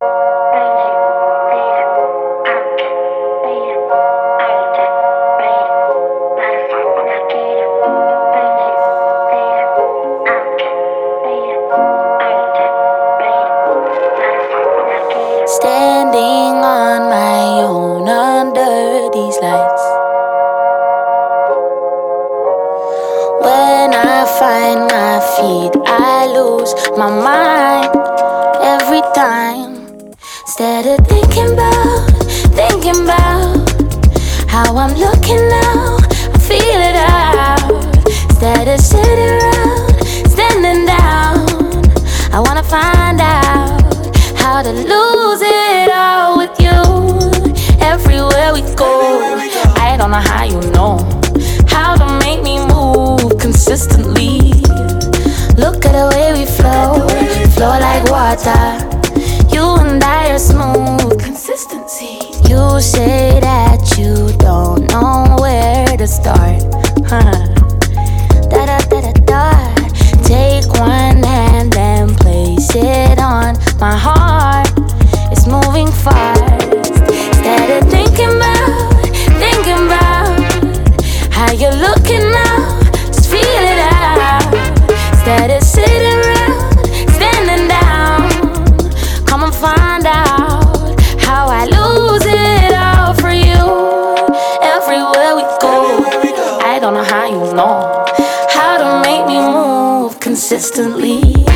Standing on my own under these lights. When I find my feet, I lose my mind every time. Instead of thinking about how I'm looking now, I feel it out. Instead of sitting around, standing down, I wanna find out how to lose it all with you. Everywhere we go, I don't know how you know how to make me move consistently. Look at the way we flow like water. You and I are smooth consistency. You say that you don't know where to start. Da da da da da. Take one hand and place it on my heart. It's moving fast. Instead of thinking about how you're looking now, just feel it out. Instead of sitting around, standing down, come and find out how I lose it all for you. Everywhere we go, I don't know how you know how to make me move consistently.